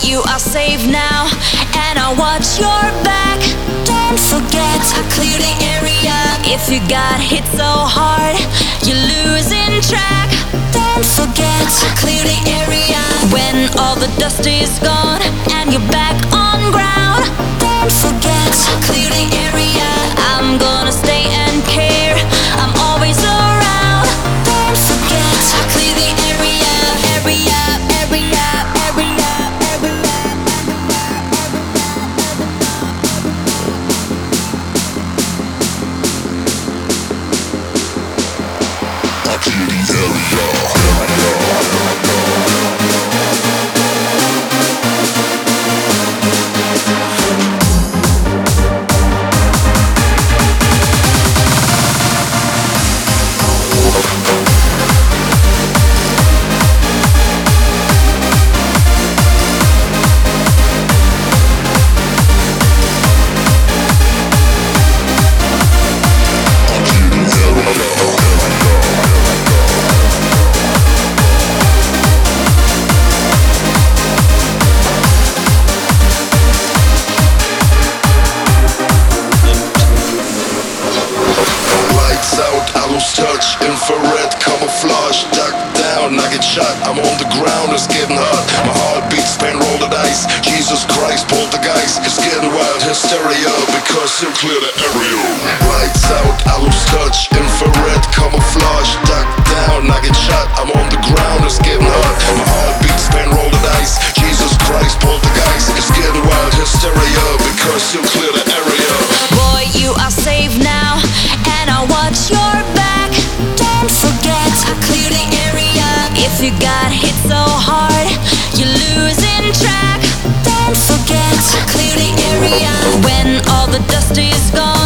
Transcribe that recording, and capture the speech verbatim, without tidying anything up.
you are safe now, and I watch your back. Don't forget, I clear the area. If you got hit so hard, you're losing track. Don't forget, I clear the area. When all the dust is gone and you're back on ground, don't forget, I clear the area. I'm gonna stay and care, I'm always around. Don't forget, I clear the area. Area, area, area, area. I clear the area. Touch, infrared, camouflage, duck down, I get shot, I'm on the ground, it's getting hot. My heart beats, pain, roll the dice. Jesus Christ, poltergeist, it's getting wild, hysteria, because you clear the area. Lights out, I lose touch, infrared, camouflage, duck down, I get shot, I'm on the ground, it's getting hot. My heart beats, pain, roll the dice. Jesus Christ, poltergeist, it's getting wild, hysteria, because you clear the area. Boy, you are safe now, and I watch your back. Don't forget, I clear the area. If you got hit so hard, you're losing track. Don't forget, I clear the area. When all the dust is gone